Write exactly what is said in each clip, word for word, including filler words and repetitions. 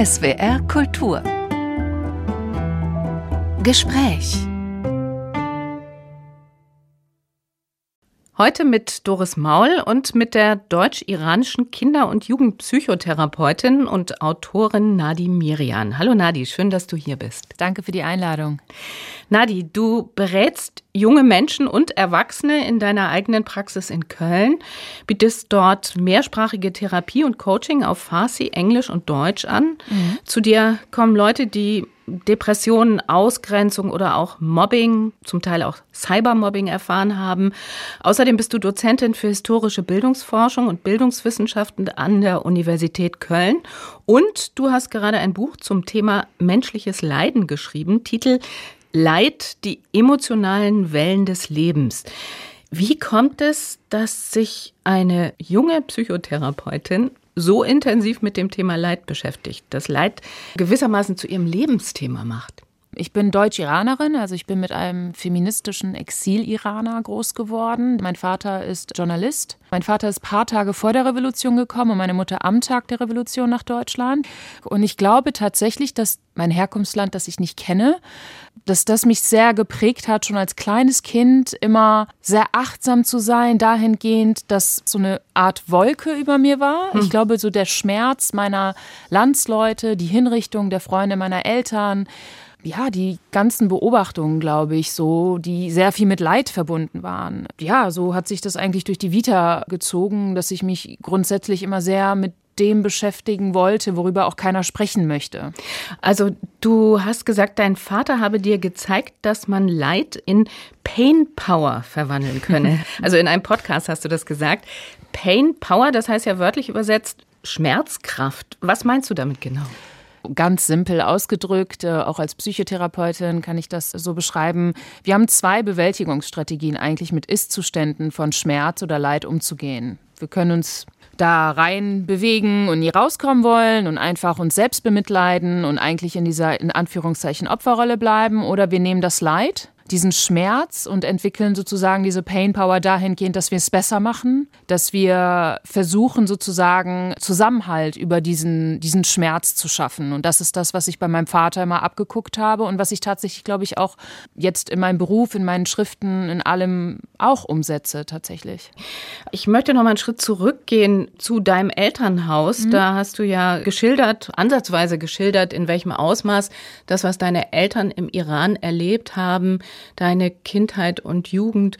S W R Kultur Gespräch. Heute mit Doris Maul und mit der deutsch-iranischen Kinder- und Jugendpsychotherapeutin und Autorin Nadi Mirian. Hallo Nadi, schön, dass du hier bist. Danke für die Einladung. Nadi, du berätst junge Menschen und Erwachsene in deiner eigenen Praxis in Köln, bietest dort mehrsprachige Therapie und Coaching auf Farsi, Englisch und Deutsch an. Mhm. Zu dir kommen Leute, die Depressionen, Ausgrenzung oder auch Mobbing, zum Teil auch Cybermobbing erfahren haben. Außerdem bist du Dozentin für historische Bildungsforschung und Bildungswissenschaften an der Universität Köln. Und du hast gerade ein Buch zum Thema menschliches Leiden geschrieben, Titel Leid, die emotionalen Wellen des Lebens. Wie kommt es, dass sich eine junge Psychotherapeutin so intensiv mit dem Thema Leid beschäftigt, das Leid gewissermaßen zu ihrem Lebensthema macht? Ich bin Deutsch-Iranerin, also ich bin mit einem feministischen Exil-Iraner groß geworden. Mein Vater ist Journalist. Mein Vater ist ein paar Tage vor der Revolution gekommen und meine Mutter am Tag der Revolution nach Deutschland. Und ich glaube tatsächlich, dass mein Herkunftsland, das ich nicht kenne, dass das mich sehr geprägt hat, schon als kleines Kind immer sehr achtsam zu sein, dahingehend, dass so eine Art Wolke über mir war. Hm. Ich glaube, so der Schmerz meiner Landsleute, die Hinrichtung der Freunde meiner Eltern, ja, die ganzen Beobachtungen, glaube ich, so, die sehr viel mit Leid verbunden waren. Ja, so hat sich das eigentlich durch die Vita gezogen, dass ich mich grundsätzlich immer sehr mit dem beschäftigen wollte, worüber auch keiner sprechen möchte. Also du hast gesagt, dein Vater habe dir gezeigt, dass man Leid in Pain Power verwandeln könne. Also in einem Podcast hast du das gesagt. Pain Power, das heißt ja wörtlich übersetzt Schmerzkraft. Was meinst du damit genau? Ganz simpel ausgedrückt, auch als Psychotherapeutin kann ich das so beschreiben. Wir haben zwei Bewältigungsstrategien eigentlich mit Ist-Zuständen von Schmerz oder Leid umzugehen. Wir können uns da rein bewegen und nie rauskommen wollen und einfach uns selbst bemitleiden und eigentlich in dieser, in Anführungszeichen, Opferrolle bleiben. Oder wir nehmen das Leid, diesen Schmerz und entwickeln sozusagen diese Pain Power dahingehend, dass wir es besser machen, dass wir versuchen sozusagen Zusammenhalt über diesen, diesen Schmerz zu schaffen. Und das ist das, was ich bei meinem Vater immer abgeguckt habe und was ich tatsächlich, glaube ich, auch jetzt in meinem Beruf, in meinen Schriften, in allem auch umsetze tatsächlich. Ich möchte noch mal einen Schritt zurückgehen zu deinem Elternhaus. Mhm. Da hast du ja geschildert, ansatzweise geschildert, in welchem Ausmaß das, was deine Eltern im Iran erlebt haben, deine Kindheit und Jugend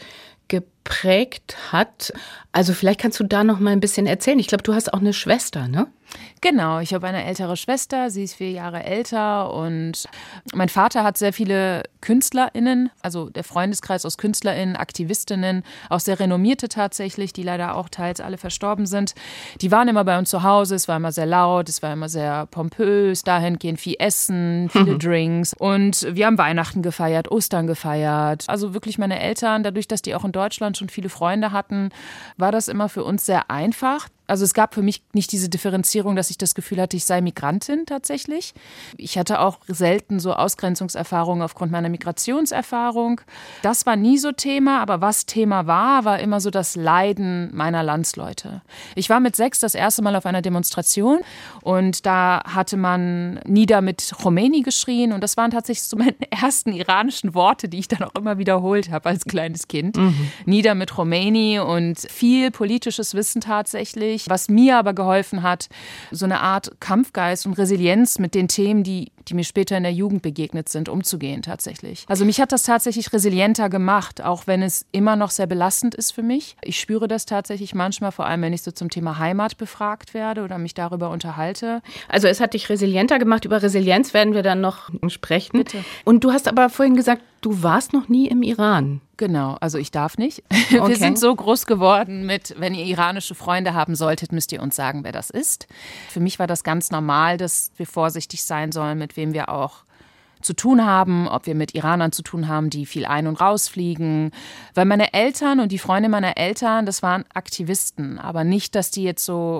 geprägt hat. Also vielleicht kannst du da noch mal ein bisschen erzählen. Ich glaube, du hast auch eine Schwester, ne? Genau, ich habe eine ältere Schwester, sie ist vier Jahre älter und mein Vater hat sehr viele KünstlerInnen, also der Freundeskreis aus KünstlerInnen, Aktivistinnen, auch sehr renommierte tatsächlich, die leider auch teils alle verstorben sind. Die waren immer bei uns zu Hause, es war immer sehr laut, es war immer sehr pompös, dahingehend viel Essen, viele mhm. Drinks und wir haben Weihnachten gefeiert, Ostern gefeiert. Also wirklich meine Eltern, dadurch, dass die auch in Deutschland schon viele Freunde hatten, war das immer für uns sehr einfach. Also es gab für mich nicht diese Differenzierung, dass ich das Gefühl hatte, ich sei Migrantin tatsächlich. Ich hatte auch selten so Ausgrenzungserfahrungen aufgrund meiner Migrationserfahrung. Das war nie so Thema, aber was Thema war, war immer so das Leiden meiner Landsleute. Ich war mit sechs das erste Mal auf einer Demonstration und da hatte man Nieder mit Khomeini geschrien und das waren tatsächlich so meine ersten iranischen Worte, die ich dann auch immer wiederholt habe als kleines Kind. Mhm. Nieder mit Khomeini und viel politisches Wissen tatsächlich. Was mir aber geholfen hat, so eine Art Kampfgeist und Resilienz mit den Themen, die, die mir später in der Jugend begegnet sind, umzugehen tatsächlich. Also mich hat das tatsächlich resilienter gemacht, auch wenn es immer noch sehr belastend ist für mich. Ich spüre das tatsächlich manchmal, vor allem wenn ich so zum Thema Heimat befragt werde oder mich darüber unterhalte. Also es hat dich resilienter gemacht. Über Resilienz werden wir dann noch sprechen. Bitte. Und du hast aber vorhin gesagt, du warst noch nie im Iran. Genau, also ich darf nicht. Okay. Wir sind so groß geworden mit, wenn ihr iranische Freunde haben solltet, müsst ihr uns sagen, wer das ist. Für mich war das ganz normal, dass wir vorsichtig sein sollen, mit wem wir auch zu tun haben, ob wir mit Iranern zu tun haben, die viel ein- und rausfliegen. Weil meine Eltern und die Freunde meiner Eltern, das waren Aktivisten, aber nicht, dass die jetzt so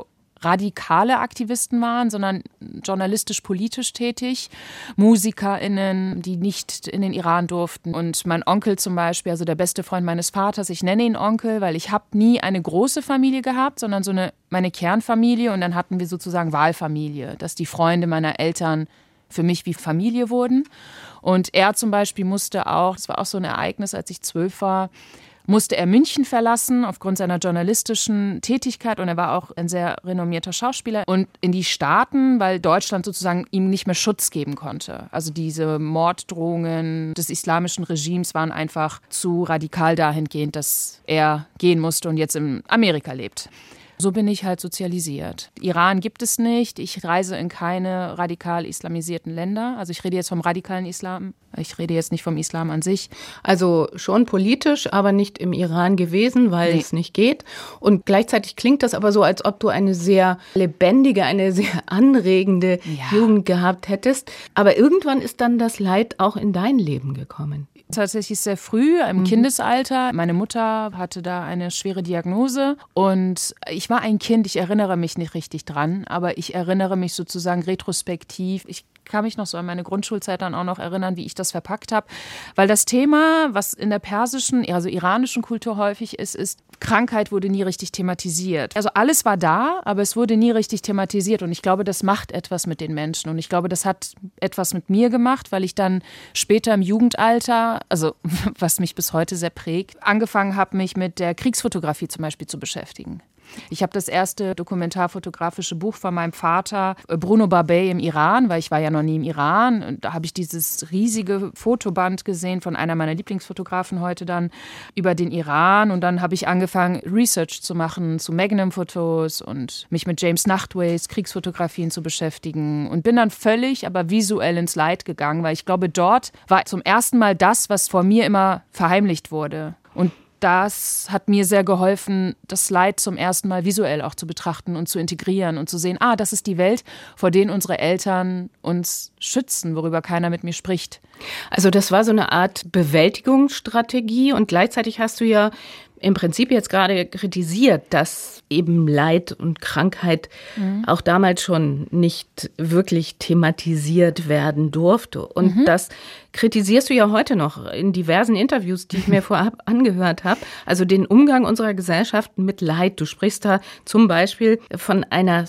radikale Aktivisten waren, sondern journalistisch-politisch tätig. MusikerInnen, die nicht in den Iran durften. Und mein Onkel zum Beispiel, also der beste Freund meines Vaters, ich nenne ihn Onkel, weil ich habe nie eine große Familie gehabt, sondern so eine meine Kernfamilie. Und dann hatten wir sozusagen Wahlfamilie, dass die Freunde meiner Eltern für mich wie Familie wurden. Und er zum Beispiel musste auch, das war auch so ein Ereignis, als ich zwölf war, musste er München verlassen aufgrund seiner journalistischen Tätigkeit und er war auch ein sehr renommierter Schauspieler und in die Staaten, weil Deutschland sozusagen ihm nicht mehr Schutz geben konnte. Also diese Morddrohungen des islamischen Regimes waren einfach zu radikal dahingehend, dass er gehen musste und jetzt in Amerika lebt. So bin ich halt sozialisiert. Iran gibt es nicht. Ich reise in keine radikal islamisierten Länder. Also ich rede jetzt vom radikalen Islam. Ich rede jetzt nicht vom Islam an sich. Also schon politisch, aber nicht im Iran gewesen, weil nee. es nicht geht. Und gleichzeitig klingt das aber so, als ob du eine sehr lebendige, eine sehr anregende ja. Jugend gehabt hättest. Aber irgendwann ist dann das Leid auch in dein Leben gekommen. Tatsächlich sehr früh, im mhm. Kindesalter. Meine Mutter hatte da eine schwere Diagnose und ich war ein Kind, ich erinnere mich nicht richtig dran, aber ich erinnere mich sozusagen retrospektiv. Ich kann mich noch so an meine Grundschulzeit dann auch noch erinnern, wie ich das verpackt habe. Weil das Thema, was in der persischen, also iranischen Kultur häufig ist, ist, Krankheit wurde nie richtig thematisiert. Also alles war da, aber es wurde nie richtig thematisiert. Und ich glaube, das macht etwas mit den Menschen. Und ich glaube, das hat etwas mit mir gemacht, weil ich dann später im Jugendalter, also was mich bis heute sehr prägt, angefangen habe, mich mit der Kriegsfotografie zum Beispiel zu beschäftigen. Ich habe das erste dokumentarfotografische Buch von meinem Vater, Bruno Barbey im Iran, weil ich war ja noch nie im Iran. Und da habe ich dieses riesige Fotoband gesehen von einer meiner Lieblingsfotografen heute dann über den Iran. Und dann habe ich angefangen, Research zu machen zu Magnum-Fotos und mich mit James Nachtways Kriegsfotografien zu beschäftigen. Und bin dann völlig, aber visuell ins Leid gegangen, weil ich glaube, dort war zum ersten Mal das, was vor mir immer verheimlicht wurde. Und das hat mir sehr geholfen, das Leid zum ersten Mal visuell auch zu betrachten und zu integrieren und zu sehen, ah, das ist die Welt, vor der unsere Eltern uns schützen, worüber keiner mit mir spricht. Also das war so eine Art Bewältigungsstrategie und gleichzeitig hast du ja im Prinzip jetzt gerade kritisiert, dass eben Leid und Krankheit mhm. auch damals schon nicht wirklich thematisiert werden durfte. Und mhm. das kritisierst du ja heute noch in diversen Interviews, die ich mir vorab angehört habe. Also den Umgang unserer Gesellschaft mit Leid. Du sprichst da zum Beispiel von einer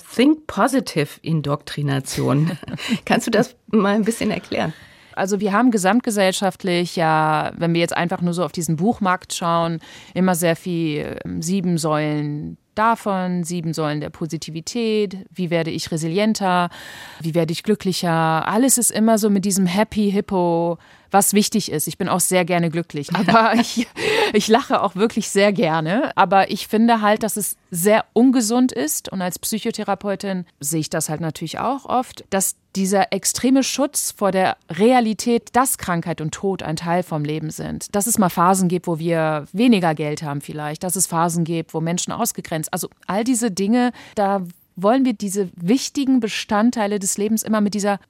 Think-Positive-Indoktrination. Kannst du das mal ein bisschen erklären? Also wir haben gesamtgesellschaftlich ja, wenn wir jetzt einfach nur so auf diesen Buchmarkt schauen, immer sehr viel sieben Säulen davon, sieben Säulen der Positivität, wie werde ich resilienter, wie werde ich glücklicher. Alles ist immer so mit diesem Happy Hippo, was wichtig ist. Ich bin auch sehr gerne glücklich, aber ich, ich lache auch wirklich sehr gerne. Aber ich finde halt, dass es sehr ungesund ist und als Psychotherapeutin sehe ich das halt natürlich auch oft, dass dieser extreme Schutz vor der Realität, dass Krankheit und Tod ein Teil vom Leben sind. Dass es mal Phasen gibt, wo wir weniger Geld haben vielleicht, dass es Phasen gibt, wo Menschen ausgegrenzt, also all diese Dinge, da wollen wir diese wichtigen Bestandteile des Lebens immer mit dieser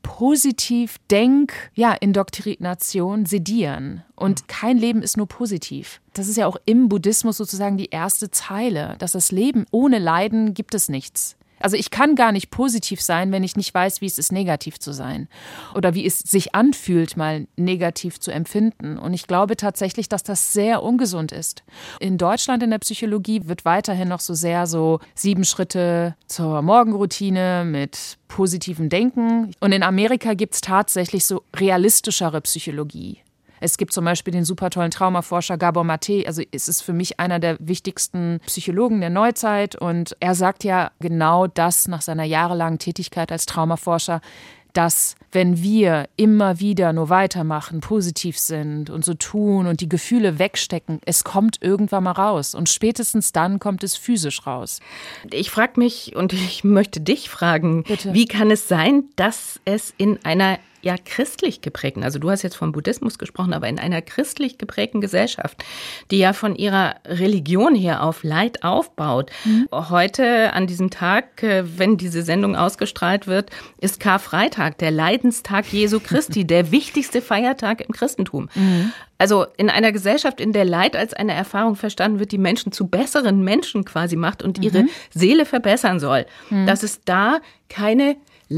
Positiv-Denk-Indoktrination sedieren. Und kein Leben ist nur positiv. Das ist ja auch im Buddhismus sozusagen die erste Zeile, dass das Leben ohne Leiden gibt es nichts. Also ich kann gar nicht positiv sein, wenn ich nicht weiß, wie es ist, negativ zu sein. Oder wie es sich anfühlt, mal negativ zu empfinden. Und ich glaube tatsächlich, dass das sehr ungesund ist. In Deutschland in der Psychologie wird weiterhin noch so sehr so sieben Schritte zur Morgenroutine mit positivem Denken. Und in Amerika gibt es tatsächlich so realistischere Psychologie. Es gibt zum Beispiel den super tollen Traumaforscher Gabor Mate, also es ist für mich einer der wichtigsten Psychologen der Neuzeit und er sagt ja genau das nach seiner jahrelangen Tätigkeit als Traumaforscher, dass wenn wir immer wieder nur weitermachen, positiv sind und so tun und die Gefühle wegstecken, es kommt irgendwann mal raus und spätestens dann kommt es physisch raus. Ich frage mich und ich möchte dich fragen, Bitte? Wie kann es sein, dass es in einer ja christlich geprägten, also du hast jetzt vom Buddhismus gesprochen, aber in einer christlich geprägten Gesellschaft, die ja von ihrer Religion her auf Leid aufbaut. Mhm. Heute an diesem Tag, wenn diese Sendung ausgestrahlt wird, ist Karfreitag, der Leidenstag Jesu Christi, der wichtigste Feiertag im Christentum. Mhm. Also in einer Gesellschaft, in der Leid als eine Erfahrung verstanden wird, die Menschen zu besseren Menschen quasi macht und ihre mhm. Seele verbessern soll, mhm. dass es da keine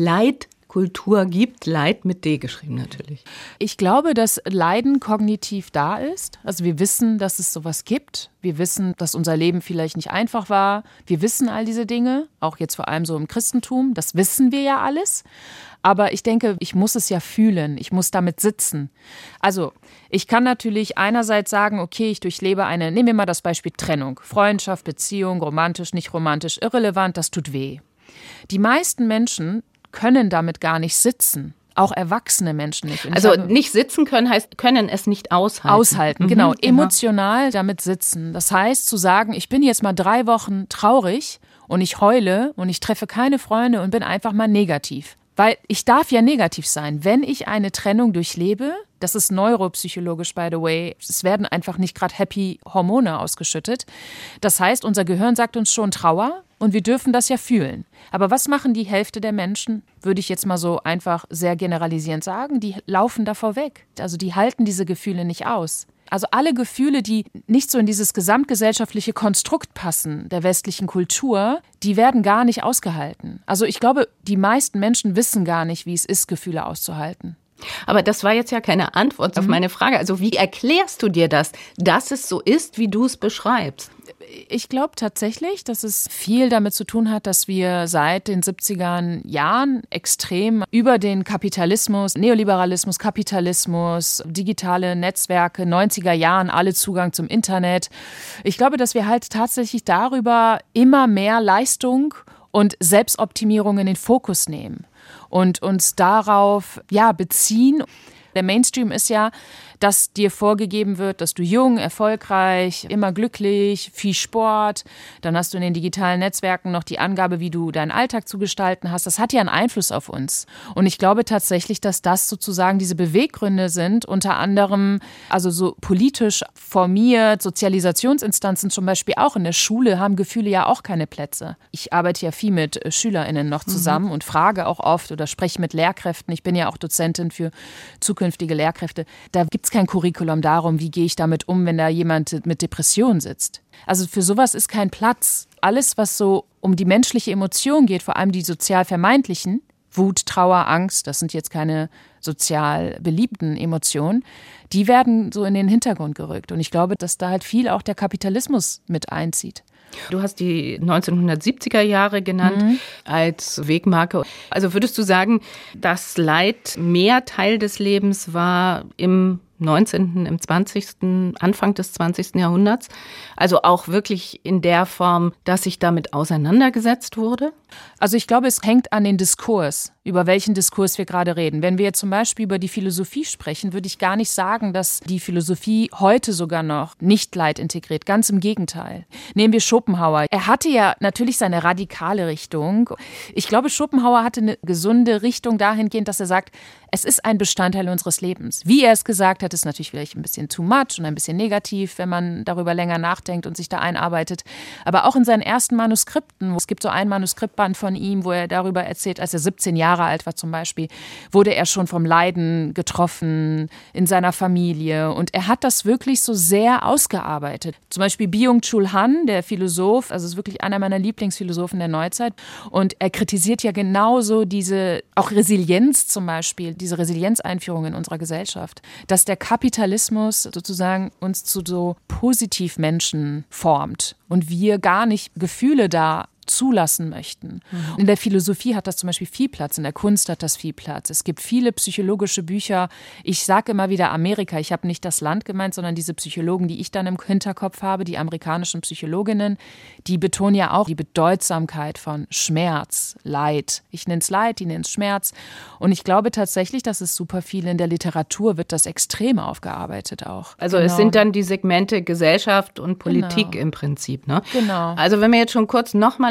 Leidkultur gibt, Leid mit D geschrieben natürlich. Ich glaube, dass Leiden kognitiv da ist. Also wir wissen, dass es sowas gibt. Wir wissen, dass unser Leben vielleicht nicht einfach war. Wir wissen all diese Dinge, auch jetzt vor allem so im Christentum. Das wissen wir ja alles. Aber ich denke, ich muss es ja fühlen. Ich muss damit sitzen. Also ich kann natürlich einerseits sagen, okay, ich durchlebe eine, nehmen wir mal das Beispiel Trennung. Freundschaft, Beziehung, romantisch, nicht romantisch, irrelevant, das tut weh. Die meisten Menschen können damit gar nicht sitzen. Auch erwachsene Menschen nicht. Und also habe, nicht sitzen können heißt, können es nicht aushalten. Aushalten, mhm, genau. Emotional damit sitzen. Das heißt, zu sagen, ich bin jetzt mal drei Wochen traurig und ich heule und ich treffe keine Freunde und bin einfach mal negativ. Weil ich darf ja negativ sein. Wenn ich eine Trennung durchlebe, das ist neuropsychologisch, by the way, es werden einfach nicht gerade happy Hormone ausgeschüttet. Das heißt, unser Gehirn sagt uns schon Trauer und wir dürfen das ja fühlen. Aber was machen die Hälfte der Menschen, würde ich jetzt mal so einfach sehr generalisierend sagen, die laufen davor weg. Also die halten diese Gefühle nicht aus. Also alle Gefühle, die nicht so in dieses gesamtgesellschaftliche Konstrukt passen der westlichen Kultur, die werden gar nicht ausgehalten. Also ich glaube, die meisten Menschen wissen gar nicht, wie es ist, Gefühle auszuhalten. Aber das war jetzt ja keine Antwort mhm. auf meine Frage. Also wie erklärst du dir das, dass es so ist, wie du es beschreibst? Ich glaube tatsächlich, dass es viel damit zu tun hat, dass wir seit den siebziger Jahren extrem über den Kapitalismus, Neoliberalismus, Kapitalismus, digitale Netzwerke, neunziger Jahren, alle Zugang zum Internet. Ich glaube, dass wir halt tatsächlich darüber immer mehr Leistung und Selbstoptimierung in den Fokus nehmen und uns darauf ja beziehen. Der Mainstream ist ja, dass dir vorgegeben wird, dass du jung, erfolgreich, immer glücklich, viel Sport. Dann hast du in den digitalen Netzwerken noch die Angabe, wie du deinen Alltag zu gestalten hast. Das hat ja einen Einfluss auf uns. Und ich glaube tatsächlich, dass das sozusagen diese Beweggründe sind, unter anderem also so politisch formiert, Sozialisationsinstanzen zum Beispiel auch in der Schule haben Gefühle ja auch keine Plätze. Ich arbeite ja viel mit SchülerInnen noch zusammen mhm. und frage auch oft oder spreche mit Lehrkräften. Ich bin ja auch Dozentin für zukünftige Lehrkräfte. Da gibt es kein Curriculum darum, wie gehe ich damit um, wenn da jemand mit Depression sitzt. Also für sowas ist kein Platz. Alles, was so um die menschliche Emotion geht, vor allem die sozial vermeintlichen, Wut, Trauer, Angst, das sind jetzt keine sozial beliebten Emotionen, die werden so in den Hintergrund gerückt. Und ich glaube, dass da halt viel auch der Kapitalismus mit einzieht. Du hast die neunzehnhundertsiebziger Jahre genannt mhm. als Wegmarke. Also würdest du sagen, dass Leid mehr Teil des Lebens war im neunzehnten, im zwanzigsten, Anfang des zwanzigsten Jahrhunderts? Also auch wirklich in der Form, dass sich damit auseinandergesetzt wurde? Also ich glaube, es hängt an den Diskurs, über welchen Diskurs wir gerade reden. Wenn wir jetzt zum Beispiel über die Philosophie sprechen, würde ich gar nicht sagen, dass die Philosophie heute sogar noch nicht Leid integriert. Ganz im Gegenteil. Nehmen wir Schopenhauer. Er hatte ja natürlich seine radikale Richtung. Ich glaube, Schopenhauer hatte eine gesunde Richtung dahingehend, dass er sagt, es ist ein Bestandteil unseres Lebens. Wie er es gesagt hat, ist natürlich vielleicht ein bisschen too much und ein bisschen negativ, wenn man darüber länger nachdenkt und sich da einarbeitet. Aber auch in seinen ersten Manuskripten, es gibt so ein Manuskriptband von ihm, wo er darüber erzählt, als er siebzehn Jahre alt war zum Beispiel, wurde er schon vom Leiden getroffen in seiner Familie. Und er hat das wirklich so sehr ausgearbeitet. Zum Beispiel Byung-Chul Han, der Philosoph, also ist wirklich einer meiner Lieblingsphilosophen der Neuzeit. Und er kritisiert ja genauso diese, auch Resilienz zum Beispiel, diese Resilienzeinführung in unserer Gesellschaft, dass der Kapitalismus sozusagen uns zu so Positivmenschen formt und wir gar nicht Gefühle da zulassen möchten. Mhm. In der Philosophie hat das zum Beispiel viel Platz, in der Kunst hat das viel Platz. Es gibt viele psychologische Bücher. Ich sage immer wieder Amerika, ich habe nicht das Land gemeint, sondern diese Psychologen, die ich dann im Hinterkopf habe, die amerikanischen Psychologinnen, die betonen ja auch die Bedeutsamkeit von Schmerz, Leid. Ich nenne es Leid, die nennen es Schmerz. Und ich glaube tatsächlich, dass es super viel in der Literatur wird das extrem aufgearbeitet auch. Also genau. Es sind dann die Segmente Gesellschaft und Politik genau. im Prinzip. Ne? Genau. Also wenn wir jetzt schon kurz nochmal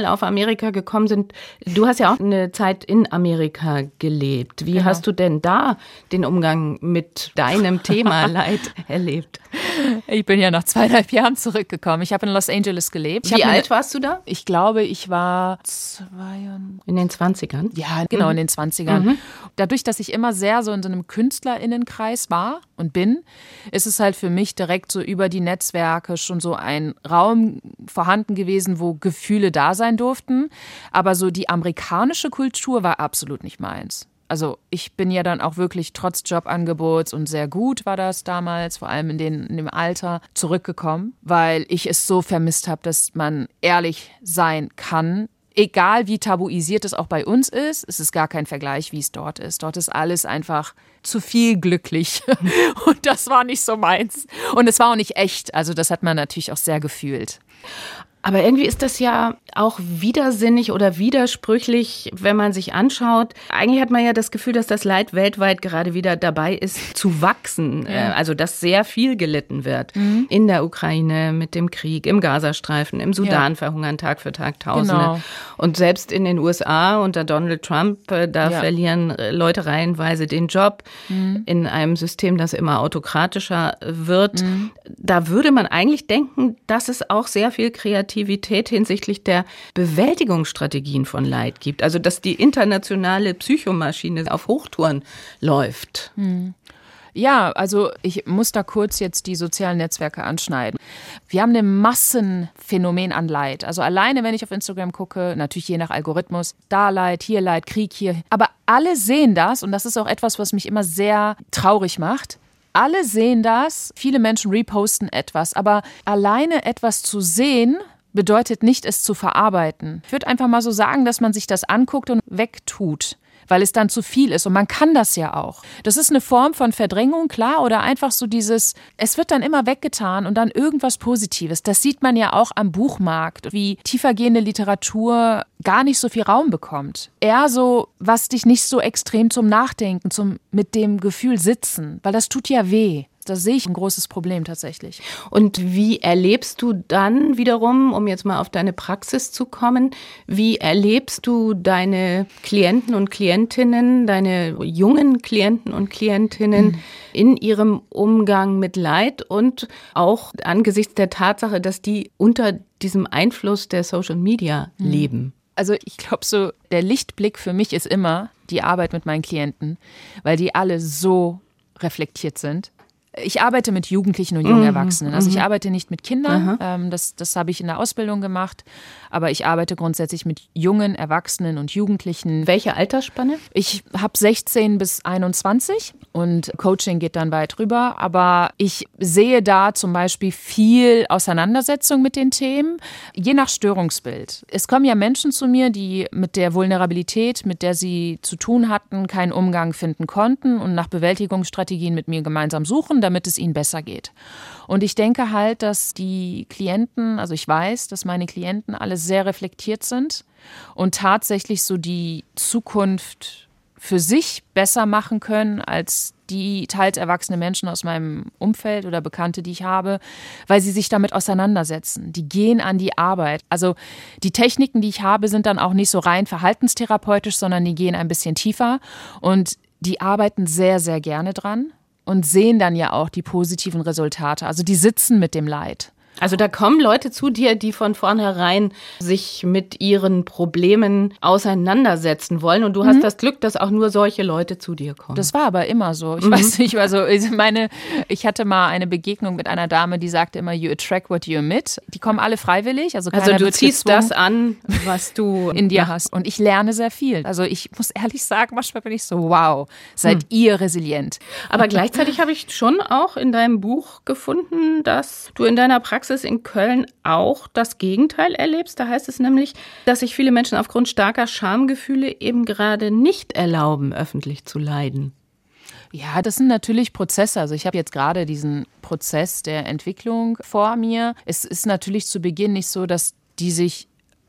Mal auf Amerika gekommen sind. Du hast ja auch eine Zeit in Amerika gelebt. Wie genau. hast du denn da den Umgang mit deinem Thema Leid erlebt? Ich bin ja nach zweieinhalb Jahren zurückgekommen. Ich habe in Los Angeles gelebt. Ich Wie alt eine, warst du da? Ich glaube, ich war zwei... In den zwanzigern? Ja, genau, mhm. in den zwanzigern. Mhm. Dadurch, dass ich immer sehr so in so einem KünstlerInnenkreis war und bin, ist es halt für mich direkt so über die Netzwerke schon so ein Raum vorhanden gewesen, wo Gefühle da sein durften. Aber so die amerikanische Kultur war absolut nicht meins. Also ich bin ja dann auch wirklich trotz Jobangebots und sehr gut war das damals, vor allem in, den, in dem Alter, zurückgekommen, weil ich es so vermisst habe, dass man ehrlich sein kann. Egal wie tabuisiert es auch bei uns ist, es ist gar kein Vergleich, wie es dort ist. Dort ist alles einfach zu viel glücklich und das war nicht so meins. Und es war auch nicht echt, also das hat man natürlich auch sehr gefühlt. Aber irgendwie ist das ja auch widersinnig oder widersprüchlich, wenn man sich anschaut. Eigentlich hat man ja das Gefühl, dass das Leid weltweit gerade wieder dabei ist zu wachsen. Ja. Also dass sehr viel gelitten wird. Mhm. In der Ukraine mit dem Krieg, im Gazastreifen, im Sudan ja. verhungern Tag für Tag Tausende. Genau. Und selbst in den U S A unter Donald Trump, da ja. verlieren Leute reihenweise den Job mhm. in einem System, das immer autokratischer wird. Mhm. Da würde man eigentlich denken, dass es auch sehr viel Kreativität hinsichtlich der Bewältigungsstrategien von Leid gibt. Also dass die internationale Psychomaschine auf Hochtouren läuft. Hm. Ja, also ich muss da kurz jetzt die sozialen Netzwerke anschneiden. Wir haben ein Massenphänomen an Leid. Also alleine, wenn ich auf Instagram gucke, natürlich je nach Algorithmus, da Leid, hier Leid, Krieg, hier. Aber alle sehen das und das ist auch etwas, was mich immer sehr traurig macht. Alle sehen das, viele Menschen reposten etwas, aber alleine etwas zu sehen, bedeutet nicht, es zu verarbeiten. Ich würde einfach mal so sagen, dass man sich das anguckt und wegtut, weil es dann zu viel ist. Und man kann das ja auch. Das ist eine Form von Verdrängung, klar, oder einfach so dieses, es wird dann immer weggetan und dann irgendwas Positives. Das sieht man ja auch am Buchmarkt, wie tiefergehende Literatur gar nicht so viel Raum bekommt. Eher so, was dich nicht so extrem zum Nachdenken, zum mit dem Gefühl sitzen, weil das tut ja weh. Da sehe ich ein großes Problem tatsächlich. Und wie erlebst du dann wiederum, um jetzt mal auf deine Praxis zu kommen, wie erlebst du deine Klienten und Klientinnen, deine jungen Klienten und Klientinnen mhm. in ihrem Umgang mit Leid und auch angesichts der Tatsache, dass die unter diesem Einfluss der Social Media mhm. leben? Also ich glaube so, der Lichtblick für mich ist immer die Arbeit mit meinen Klienten, weil die alle so reflektiert sind. Ich arbeite mit Jugendlichen und jungen mhm, Erwachsenen. Also ich arbeite nicht mit Kindern, ähm, das, das habe ich in der Ausbildung gemacht, aber ich arbeite grundsätzlich mit jungen Erwachsenen und Jugendlichen. Welche Altersspanne? Ich habe sechzehn bis einundzwanzig und Coaching geht dann weit rüber, aber ich sehe da zum Beispiel viel Auseinandersetzung mit den Themen, je nach Störungsbild. Es kommen ja Menschen zu mir, die mit der Vulnerabilität, mit der sie zu tun hatten, keinen Umgang finden konnten und nach Bewältigungsstrategien mit mir gemeinsam suchen, damit es ihnen besser geht. Und ich denke halt, dass die Klienten, also ich weiß, dass meine Klienten alle sehr reflektiert sind und tatsächlich so die Zukunft für sich besser machen können als die teils erwachsene Menschen aus meinem Umfeld oder Bekannte, die ich habe, weil sie sich damit auseinandersetzen. Die gehen an die Arbeit. Also die Techniken, die ich habe, sind dann auch nicht so rein verhaltenstherapeutisch, sondern die gehen ein bisschen tiefer und die arbeiten sehr, sehr gerne dran. Und sehen dann ja auch die positiven Resultate. Also die sitzen mit dem Leid. Also da kommen Leute zu dir, die von vornherein sich mit ihren Problemen auseinandersetzen wollen. Und du mhm. hast das Glück, dass auch nur solche Leute zu dir kommen. Das war aber immer so. Ich mhm. weiß nicht, also ich meine, ich hatte mal eine Begegnung mit einer Dame, die sagte immer, you attract what you emit. Die kommen alle freiwillig. Also, also du ziehst das an, was du in dir hast. Und ich lerne sehr viel. Also ich muss ehrlich sagen, manchmal bin ich so, wow, seid mhm. ihr resilient. Aber gleichzeitig habe ich schon auch in deinem Buch gefunden, dass du in deiner Praxis in Köln auch das Gegenteil erlebst. Da heißt es nämlich, dass sich viele Menschen aufgrund starker Schamgefühle eben gerade nicht erlauben, öffentlich zu leiden. Ja, das sind natürlich Prozesse. Also ich habe jetzt gerade diesen Prozess der Entwicklung vor mir. Es ist natürlich zu Beginn nicht so, dass die sich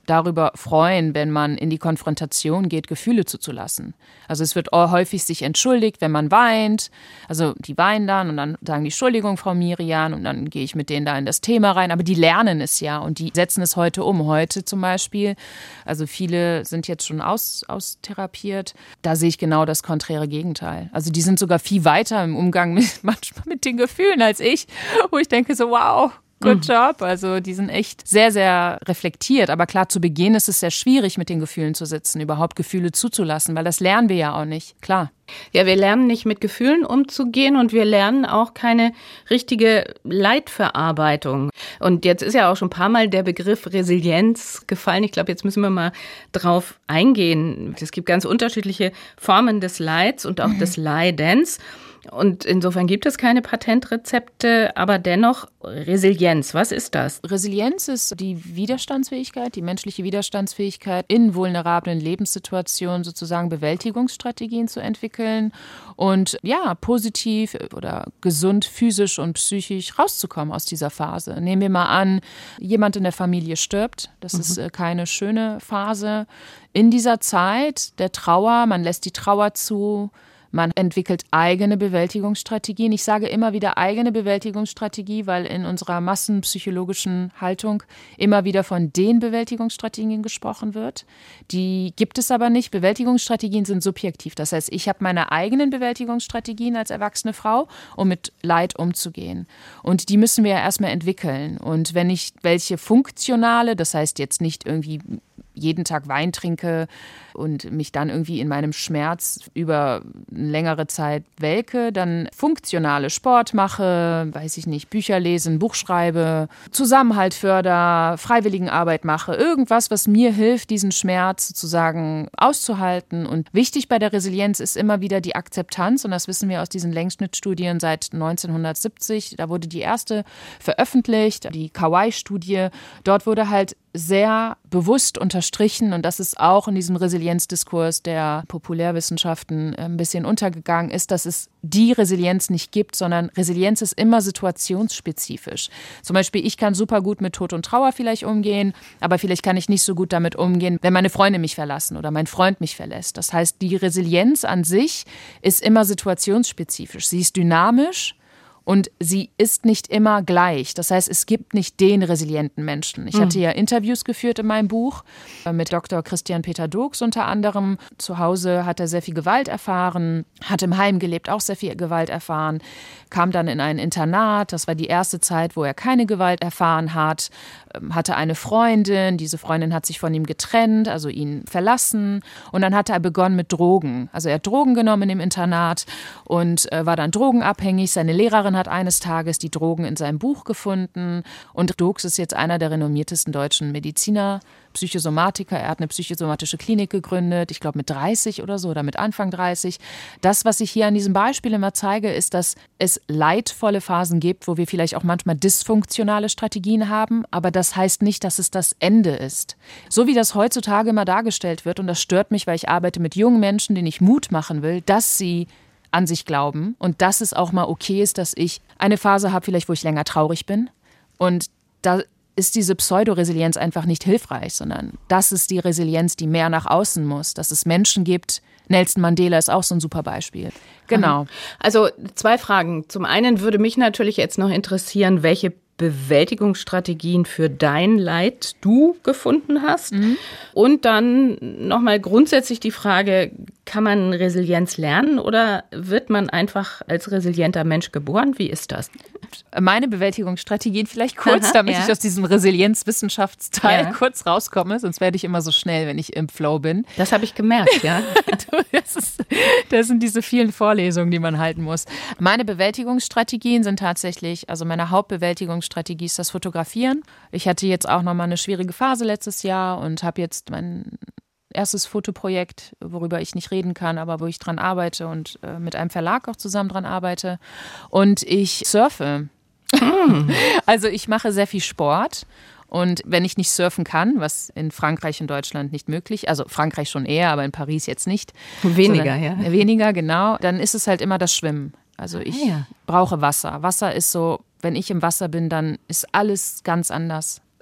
darüber freuen, wenn man in die Konfrontation geht, Gefühle zuzulassen. Also es wird häufig sich entschuldigt, wenn man weint. Also die weinen dann und dann sagen die Entschuldigung, Frau Mirian, und dann gehe ich mit denen da in das Thema rein. Aber die lernen es ja und die setzen es heute um. Heute zum Beispiel, also viele sind jetzt schon aus, austherapiert, da sehe ich genau das konträre Gegenteil. Also die sind sogar viel weiter im Umgang mit, manchmal mit den Gefühlen als ich, wo ich denke so, wow, good job. Also die sind echt sehr, sehr reflektiert. Aber klar, zu Beginn ist es sehr schwierig, mit den Gefühlen zu sitzen, überhaupt Gefühle zuzulassen, weil das lernen wir ja auch nicht. Klar. Ja, wir lernen nicht mit Gefühlen umzugehen und wir lernen auch keine richtige Leidverarbeitung. Und jetzt ist ja auch schon ein paar Mal der Begriff Resilienz gefallen. Ich glaube, jetzt müssen wir mal drauf eingehen. Es gibt ganz unterschiedliche Formen des Leids und auch mhm. des Leidens. Und insofern gibt es keine Patentrezepte, aber dennoch Resilienz. Was ist das? Resilienz ist die Widerstandsfähigkeit, die menschliche Widerstandsfähigkeit, in vulnerablen Lebenssituationen sozusagen Bewältigungsstrategien zu entwickeln und ja, positiv oder gesund physisch und psychisch rauszukommen aus dieser Phase. Nehmen wir mal an, jemand in der Familie stirbt. Das mhm. ist keine schöne Phase. In dieser Zeit der Trauer, man lässt die Trauer zu, man entwickelt eigene Bewältigungsstrategien. Ich sage immer wieder eigene Bewältigungsstrategie, weil in unserer massenpsychologischen Haltung immer wieder von den Bewältigungsstrategien gesprochen wird. Die gibt es aber nicht. Bewältigungsstrategien sind subjektiv. Das heißt, ich habe meine eigenen Bewältigungsstrategien als erwachsene Frau, um mit Leid umzugehen. Und die müssen wir ja erstmal entwickeln. Und wenn ich welche funktionale, das heißt jetzt nicht irgendwie jeden Tag Wein trinke und mich dann irgendwie in meinem Schmerz über eine längere Zeit welke, dann funktionale Sport mache, weiß ich nicht, Bücher lesen, Buch schreibe, Zusammenhalt förder, Freiwilligenarbeit mache, irgendwas, was mir hilft, diesen Schmerz sozusagen auszuhalten. Und wichtig bei der Resilienz ist immer wieder die Akzeptanz, und das wissen wir aus diesen Längsschnittstudien seit neunzehnhundertsiebzig. Da wurde die erste veröffentlicht, die Kauai-Studie. Dort wurde halt sehr bewusst unterstrichen, und das ist auch in diesem Resilienzdiskurs der Populärwissenschaften ein bisschen untergegangen, ist, dass es die Resilienz nicht gibt, sondern Resilienz ist immer situationsspezifisch. Zum Beispiel, ich kann super gut mit Tod und Trauer vielleicht umgehen, aber vielleicht kann ich nicht so gut damit umgehen, wenn meine Freunde mich verlassen oder mein Freund mich verlässt. Das heißt, die Resilienz an sich ist immer situationsspezifisch. Sie ist dynamisch. Und sie ist nicht immer gleich. Das heißt, es gibt nicht den resilienten Menschen. Ich hatte ja Interviews geführt in meinem Buch mit Doktor Christian Peter Dogs unter anderem. Zu Hause hat er sehr viel Gewalt erfahren, hat im Heim gelebt, auch sehr viel Gewalt erfahren, kam dann in ein Internat. Das war die erste Zeit, wo er keine Gewalt erfahren hat, hatte eine Freundin. Diese Freundin hat sich von ihm getrennt, also ihn verlassen. Und dann hat er begonnen mit Drogen. Also er hat Drogen genommen im Internat und war dann drogenabhängig. Seine Lehrerin hat eines Tages die Drogen in seinem Buch gefunden. Und Dogs ist jetzt einer der renommiertesten deutschen Mediziner, Psychosomatiker. Er hat eine psychosomatische Klinik gegründet, ich glaube mit dreißig oder so oder mit Anfang dreißig. Das, was ich hier an diesem Beispiel immer zeige, ist, dass es leidvolle Phasen gibt, wo wir vielleicht auch manchmal dysfunktionale Strategien haben, aber das heißt nicht, dass es das Ende ist. So wie das heutzutage immer dargestellt wird, und das stört mich, weil ich arbeite mit jungen Menschen, denen ich Mut machen will, dass sie an sich glauben und dass es auch mal okay ist, dass ich eine Phase habe, vielleicht wo ich länger traurig bin, und da ist diese Pseudoresilienz einfach nicht hilfreich, sondern das ist die Resilienz, die mehr nach außen muss, dass es Menschen gibt. Nelson Mandela ist auch so ein super Beispiel. Genau. Also zwei Fragen. Zum einen würde mich natürlich jetzt noch interessieren, welche Bewältigungsstrategien für dein Leid du gefunden hast. Mhm. Und dann nochmal grundsätzlich die Frage, kann man Resilienz lernen oder wird man einfach als resilienter Mensch geboren? Wie ist das? Meine Bewältigungsstrategien vielleicht kurz, Aha, damit ja. ich aus diesem Resilienzwissenschaftsteil ja. kurz rauskomme, sonst werde ich immer so schnell, wenn ich im Flow bin. Das habe ich gemerkt, ja. das, ist, das sind diese vielen Vorlesungen, die man halten muss. Meine Bewältigungsstrategien sind tatsächlich, also meine Hauptbewältigungsstrategie ist das Fotografieren. Ich hatte jetzt auch nochmal eine schwierige Phase letztes Jahr und habe jetzt mein erstes Fotoprojekt, worüber ich nicht reden kann, aber wo ich dran arbeite und äh, mit einem Verlag auch zusammen dran arbeite. Und ich surfe. Mm. Also ich mache sehr viel Sport. Und wenn ich nicht surfen kann, was in Frankreich und Deutschland nicht möglich, also Frankreich schon eher, aber in Paris jetzt nicht. Weniger, ja. Weniger, genau. Dann ist es halt immer das Schwimmen. Also ich ja. brauche Wasser. Wasser ist so, wenn ich im Wasser bin, dann ist alles ganz anders.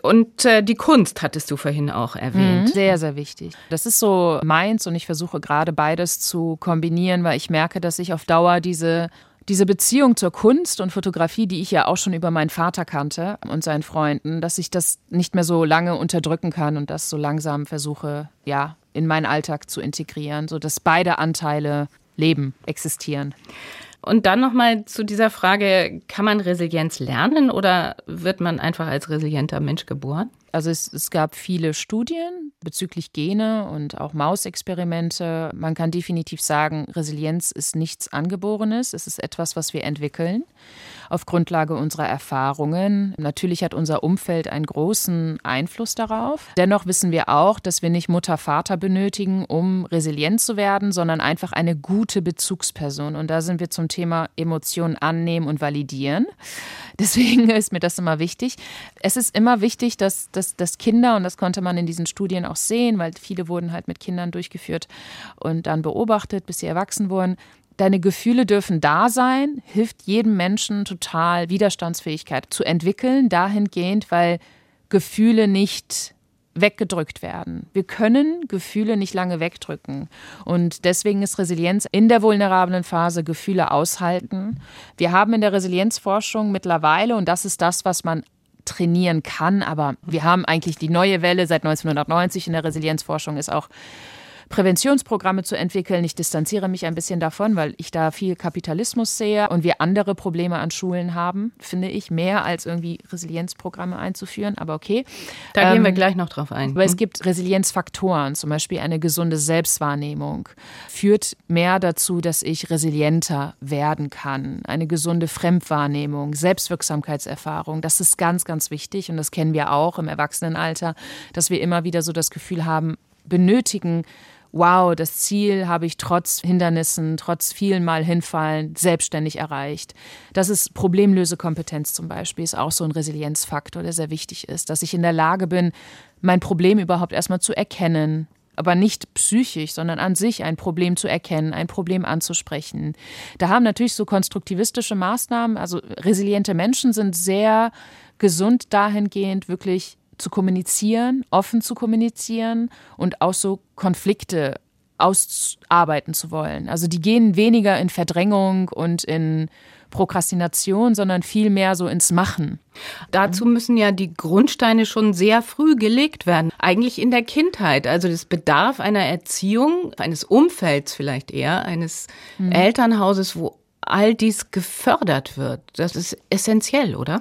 Und äh, die Kunst hattest du vorhin auch erwähnt. Mhm, sehr, sehr wichtig. Das ist so meins und ich versuche gerade beides zu kombinieren, weil ich merke, dass ich auf Dauer diese, diese Beziehung zur Kunst und Fotografie, die ich ja auch schon über meinen Vater kannte und seinen Freunden, dass ich das nicht mehr so lange unterdrücken kann und das so langsam versuche, ja, in meinen Alltag zu integrieren, sodass beide Anteile leben, existieren. Und dann nochmal zu dieser Frage, kann man Resilienz lernen oder wird man einfach als resilienter Mensch geboren? Also es, es gab viele Studien bezüglich Gene und auch Mausexperimente. Man kann definitiv sagen, Resilienz ist nichts Angeborenes. Es ist etwas, was wir entwickeln auf Grundlage unserer Erfahrungen. Natürlich hat unser Umfeld einen großen Einfluss darauf. Dennoch wissen wir auch, dass wir nicht Mutter, Vater benötigen, um resilient zu werden, sondern einfach eine gute Bezugsperson. Und da sind wir zum Thema Emotionen annehmen und validieren. Deswegen ist mir das immer wichtig. Es ist immer wichtig, dass, dass, dass Kinder, und das konnte man in diesen Studien auch sehen, weil viele wurden halt mit Kindern durchgeführt und dann beobachtet, bis sie erwachsen wurden. Deine Gefühle dürfen da sein, hilft jedem Menschen total, Widerstandsfähigkeit zu entwickeln, dahingehend, weil Gefühle nicht weggedrückt werden. Wir können Gefühle nicht lange wegdrücken. Und deswegen ist Resilienz in der vulnerablen Phase Gefühle aushalten. Wir haben in der Resilienzforschung mittlerweile, und das ist das, was man trainieren kann, aber wir haben eigentlich die neue Welle seit neunzehnhundertneunzig in der Resilienzforschung, ist auch Präventionsprogramme zu entwickeln. Ich distanziere mich ein bisschen davon, weil ich da viel Kapitalismus sehe und wir andere Probleme an Schulen haben, finde ich, mehr als irgendwie Resilienzprogramme einzuführen, aber okay. Da ähm, gehen wir gleich noch drauf ein. Weil es gibt Resilienzfaktoren, zum Beispiel eine gesunde Selbstwahrnehmung, führt mehr dazu, dass ich resilienter werden kann. Eine gesunde Fremdwahrnehmung, Selbstwirksamkeitserfahrung, das ist ganz, ganz wichtig und das kennen wir auch im Erwachsenenalter, dass wir immer wieder so das Gefühl haben, benötigen, wow, das Ziel habe ich trotz Hindernissen, trotz vielen Mal hinfallen, selbstständig erreicht. Das ist Problemlösekompetenz zum Beispiel, ist auch so ein Resilienzfaktor, der sehr wichtig ist, dass ich in der Lage bin, mein Problem überhaupt erstmal zu erkennen, aber nicht psychisch, sondern an sich ein Problem zu erkennen, ein Problem anzusprechen. Da haben natürlich so konstruktivistische Maßnahmen, also resiliente Menschen sind sehr gesund dahingehend, wirklich zu kommunizieren, offen zu kommunizieren und auch so Konflikte ausarbeiten zu wollen. Also die gehen weniger in Verdrängung und in Prokrastination, sondern viel mehr so ins Machen. Dazu müssen ja die Grundsteine schon sehr früh gelegt werden, eigentlich in der Kindheit. Also das bedarf einer Erziehung, eines Umfelds vielleicht eher, eines mhm. Elternhauses, wo all dies gefördert wird. Das ist essentiell, oder?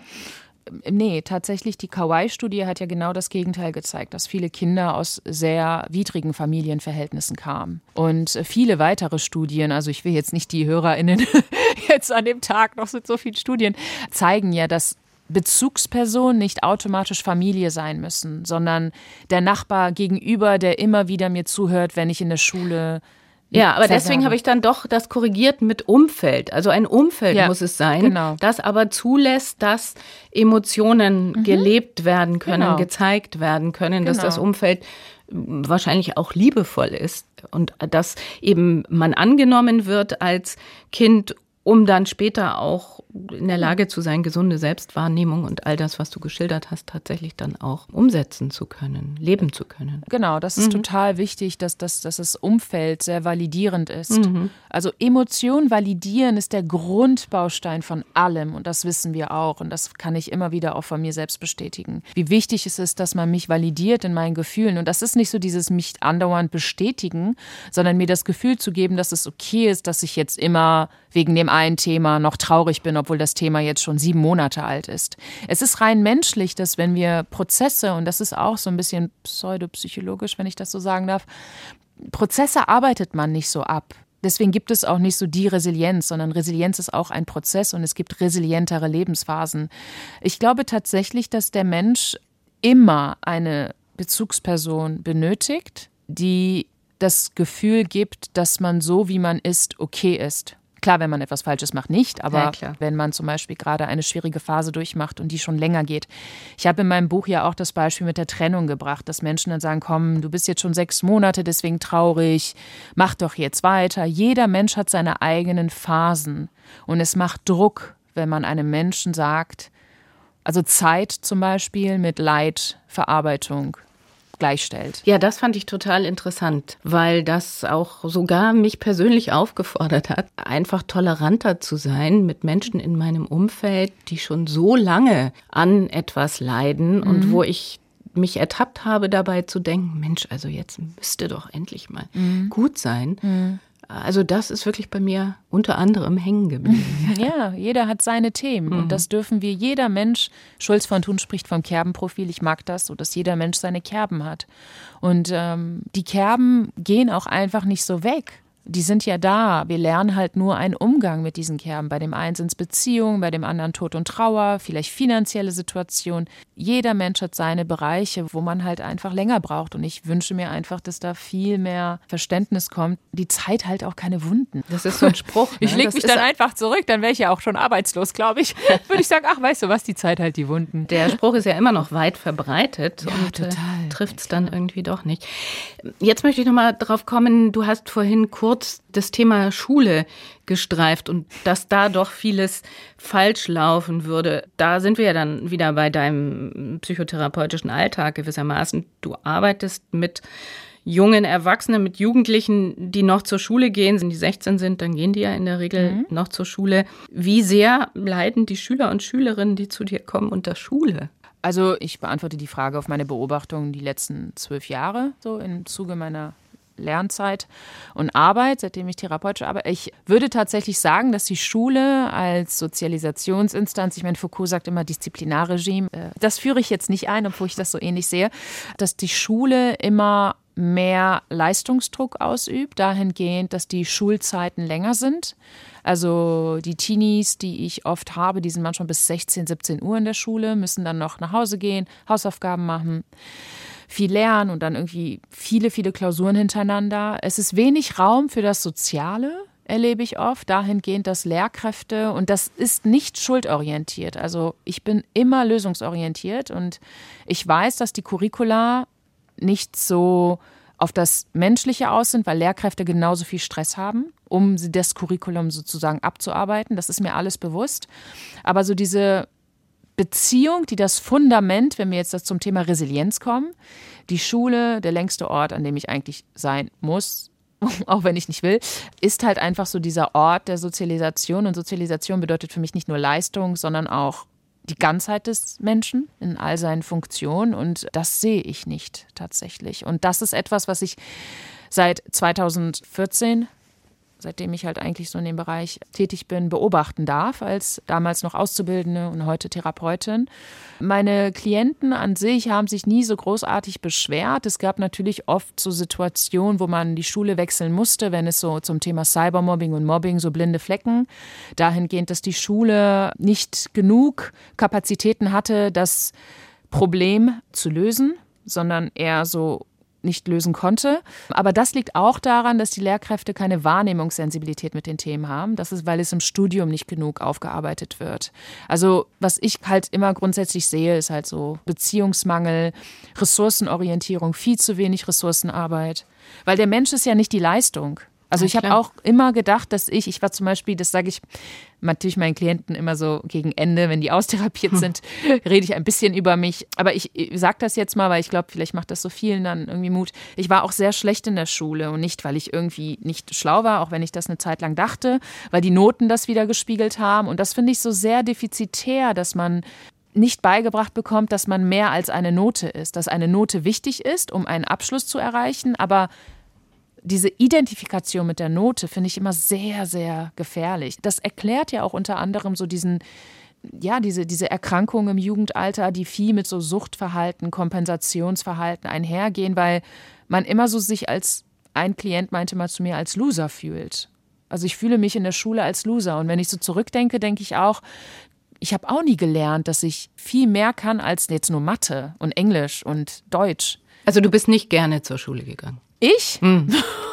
Nee, tatsächlich, die Kauai-Studie hat ja genau das Gegenteil gezeigt, dass viele Kinder aus sehr widrigen Familienverhältnissen kamen. Und viele weitere Studien, also ich will jetzt nicht die HörerInnen jetzt an dem Tag noch mit so vielen Studien, zeigen ja, dass Bezugspersonen nicht automatisch Familie sein müssen, sondern der Nachbar gegenüber, der immer wieder mir zuhört, wenn ich in der Schule Ja, aber deswegen habe ich dann doch das korrigiert mit Umfeld. Also ein Umfeld ja, muss es sein, genau. das aber zulässt, dass Emotionen mhm. gelebt werden können, genau. gezeigt werden können, genau. dass das Umfeld wahrscheinlich auch liebevoll ist und dass eben man angenommen wird als Kind, um dann später auch in der Lage zu sein, gesunde Selbstwahrnehmung und all das, was du geschildert hast, tatsächlich dann auch umsetzen zu können, leben zu können. Genau, das ist mhm. total wichtig, dass, dass, dass das Umfeld sehr validierend ist. Mhm. Also Emotionen validieren ist der Grundbaustein von allem und das wissen wir auch und das kann ich immer wieder auch von mir selbst bestätigen. Wie wichtig es ist, dass man mich validiert in meinen Gefühlen und das ist nicht so dieses mich andauernd bestätigen, sondern mir das Gefühl zu geben, dass es okay ist, dass ich jetzt immer wegen dem einen Thema noch traurig bin, obwohl das Thema jetzt schon sieben Monate alt ist. Es ist rein menschlich, dass wenn wir Prozesse, und das ist auch so ein bisschen pseudopsychologisch, wenn ich das so sagen darf, Prozesse arbeitet man nicht so ab. Deswegen gibt es auch nicht so die Resilienz, sondern Resilienz ist auch ein Prozess und es gibt resilientere Lebensphasen. Ich glaube tatsächlich, dass der Mensch immer eine Bezugsperson benötigt, die das Gefühl gibt, dass man so, wie man ist, okay ist. Klar, wenn man etwas Falsches macht, nicht, aber ja, wenn man zum Beispiel gerade eine schwierige Phase durchmacht und die schon länger geht. Ich habe in meinem Buch ja auch das Beispiel mit der Trennung gebracht, dass Menschen dann sagen, komm, du bist jetzt schon sechs Monate, deswegen traurig, mach doch jetzt weiter. Jeder Mensch hat seine eigenen Phasen und es macht Druck, wenn man einem Menschen sagt, also Zeit zum Beispiel mit Leidverarbeitung gleichstellt. Ja, das fand ich total interessant, weil das auch sogar mich persönlich aufgefordert hat, einfach toleranter zu sein mit Menschen in meinem Umfeld, die schon so lange an etwas leiden mhm. und wo ich mich ertappt habe, dabei zu denken, Mensch, also jetzt müsste doch endlich mal mhm. gut sein. Mhm. Also das ist wirklich bei mir unter anderem hängen geblieben. Ja, jeder hat seine Themen mhm. und das dürfen wir, jeder Mensch, Schulz von Thun spricht vom Kerbenprofil, ich mag das, so dass jeder Mensch seine Kerben hat. Und ähm, die Kerben gehen auch einfach nicht so weg. Die sind ja da. Wir lernen halt nur einen Umgang mit diesen Kerben. Bei dem einen sind es Beziehungen, bei dem anderen Tod und Trauer, vielleicht finanzielle Situation. Jeder Mensch hat seine Bereiche, wo man halt einfach länger braucht. Und ich wünsche mir einfach, dass da viel mehr Verständnis kommt. Die Zeit halt auch keine Wunden. Das ist so ein Spruch. Ne? Ich lege mich dann einfach zurück, dann wäre ich ja auch schon arbeitslos, glaube ich. Würde ich sagen, ach, weißt du was, die Zeit halt die Wunden. Der Spruch ist ja immer noch weit verbreitet ja, und total. Äh, trifft es dann irgendwie doch nicht. Jetzt möchte ich noch mal drauf kommen, du hast vorhin kurz das Thema Schule gestreift und dass da doch vieles falsch laufen würde. Da sind wir ja dann wieder bei deinem psychotherapeutischen Alltag gewissermaßen. Du arbeitest mit jungen Erwachsenen, mit Jugendlichen, die noch zur Schule gehen. Wenn die sechzehn sind, dann gehen die ja in der Regel mhm. noch zur Schule. Wie sehr leiden die Schüler und Schülerinnen, die zu dir kommen, unter Schule? Also ich beantworte die Frage auf meine Beobachtungen die letzten zwölf Jahre, so im Zuge meiner Lernzeit und Arbeit, seitdem ich therapeutisch arbeite. Ich würde tatsächlich sagen, dass die Schule als Sozialisationsinstanz, ich meine, Foucault sagt immer Disziplinarregime, das führe ich jetzt nicht ein, obwohl ich das so ähnlich sehe, dass die Schule immer mehr Leistungsdruck ausübt, dahingehend, dass die Schulzeiten länger sind. Also die Teenies, die ich oft habe, die sind manchmal bis sechzehn, siebzehn Uhr in der Schule, müssen dann noch nach Hause gehen, Hausaufgaben machen, viel lernen und dann irgendwie viele, viele Klausuren hintereinander. Es ist wenig Raum für das Soziale, erlebe ich oft, dahingehend, dass Lehrkräfte, und das ist nicht schuldorientiert, also ich bin immer lösungsorientiert und ich weiß, dass die Curricula nicht so auf das Menschliche aus sind, weil Lehrkräfte genauso viel Stress haben, um das Curriculum sozusagen abzuarbeiten. Das ist mir alles bewusst. Aber so diese Beziehung, die das Fundament, wenn wir jetzt das zum Thema Resilienz kommen, die Schule, der längste Ort, an dem ich eigentlich sein muss, auch wenn ich nicht will, ist halt einfach so dieser Ort der Sozialisation. Und Sozialisation bedeutet für mich nicht nur Leistung, sondern auch die Ganzheit des Menschen in all seinen Funktionen. Und das sehe ich nicht tatsächlich. Und das ist etwas, was ich seit zweitausendvierzehn, seitdem ich halt eigentlich so in dem Bereich tätig bin, beobachten darf, als damals noch Auszubildende und heute Therapeutin. Meine Klienten an sich haben sich nie so großartig beschwert. Es gab natürlich oft so Situationen, wo man die Schule wechseln musste, wenn es so zum Thema Cybermobbing und Mobbing so blinde Flecken, dahingehend, dass die Schule nicht genug Kapazitäten hatte, das Problem zu lösen, sondern eher so nicht lösen konnte. Aber das liegt auch daran, dass die Lehrkräfte keine Wahrnehmungssensibilität mit den Themen haben. Das ist, weil es im Studium nicht genug aufgearbeitet wird. Also was ich halt immer grundsätzlich sehe, ist halt so Beziehungsmangel, Ressourcenorientierung, viel zu wenig Ressourcenarbeit. Weil der Mensch ist ja nicht die Leistung. Also ich habe auch immer gedacht, dass ich, ich war zum Beispiel, das sage ich natürlich meinen Klienten immer so gegen Ende, wenn die austherapiert sind, hm. rede ich ein bisschen über mich. Aber ich, ich sage das jetzt mal, weil ich glaube, vielleicht macht das so vielen dann irgendwie Mut. Ich war auch sehr schlecht in der Schule und nicht, weil ich irgendwie nicht schlau war, auch wenn ich das eine Zeit lang dachte, weil die Noten das wieder gespiegelt haben. Und das finde ich so sehr defizitär, dass man nicht beigebracht bekommt, dass man mehr als eine Note ist, dass eine Note wichtig ist, um einen Abschluss zu erreichen, aber diese Identifikation mit der Note finde ich immer sehr, sehr gefährlich. Das erklärt ja auch unter anderem so diesen, ja, diese, diese Erkrankungen im Jugendalter, die viel mit so Suchtverhalten, Kompensationsverhalten einhergehen, weil man immer so sich als, ein Klient meinte mal zu mir, als Loser fühlt. Also ich fühle mich in der Schule als Loser. Und wenn ich so zurückdenke, denke ich auch, ich habe auch nie gelernt, dass ich viel mehr kann als jetzt nur Mathe und Englisch und Deutsch. Also du bist nicht gerne zur Schule gegangen? Ich? Hm.